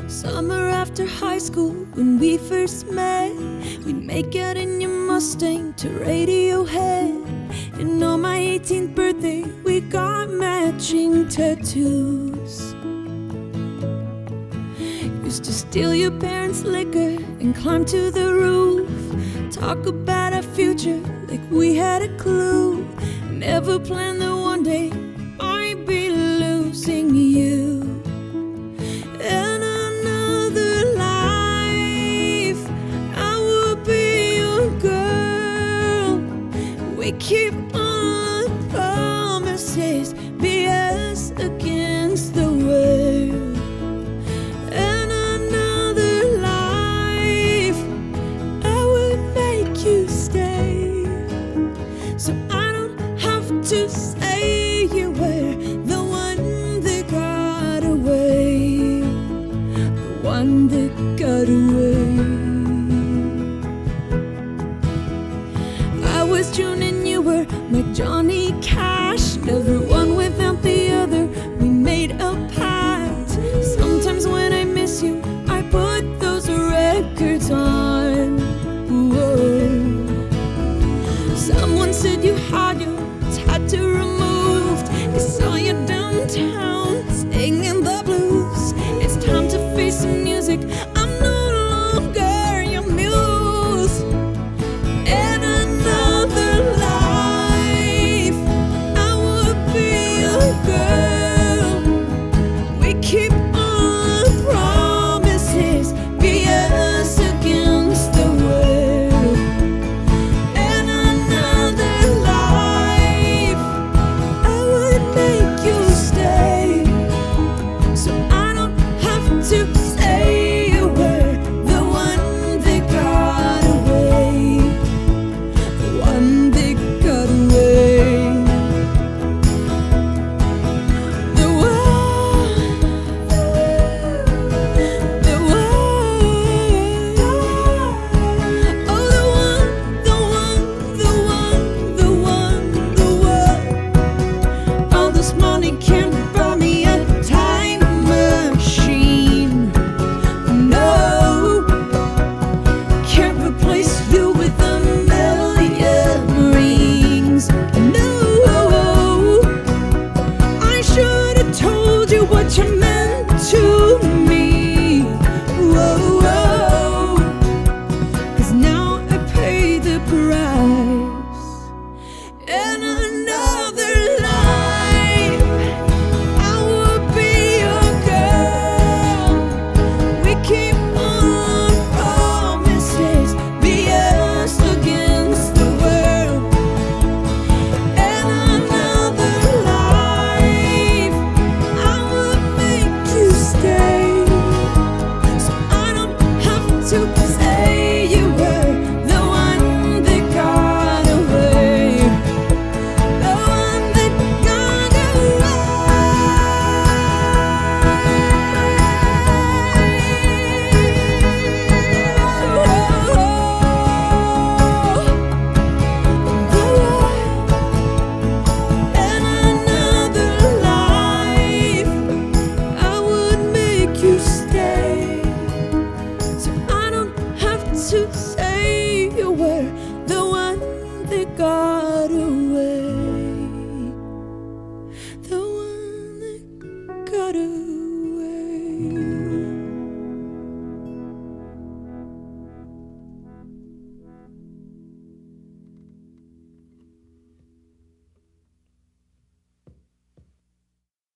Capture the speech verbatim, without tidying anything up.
Summer after high school, when we first met, we'd make out in your Mustang to Radiohead. And on my eighteenth birthday, we got matching tattoos. Used to steal your parents' liquor and climb to the roof. Talk about our future like we had a clue. Never planned that one day I'd be losing you. In another life, I would be your girl. We keep all our promises, be us against the world. In another life, I would make you stay, so I don't have to say you were the one that got away, the one that got away. I was June and you were my Johnny Cash. Never one without the other, we made a pact. Sometimes when I miss you, I put those records on. Whoa. Someone said you had your tattoo removed. I saw you downtown singing the blues. It's time to face the music. I'm no longer your muse. In another life, I would be your girl. We keep all our promises, be us against the world. In another life, I would make you stay, so I don't have to say you were the one that got away, the one that got away. The one, the one, oh the one, the one, the one, the one, the one. All this money can't buy me a time machine. No, can't replace you with a million rings. No, I should have told you what you meant to me. Whoa, whoa. 'Cause now I pay the price. In another life, I would be your girl. We keep all our promises, be us against the world. In another life, I would make you stay, so I don't have to say you were the one that got away, the one that got away. In another life, I would make you stay, so I don't have to say you were the one that got away, the one that got away.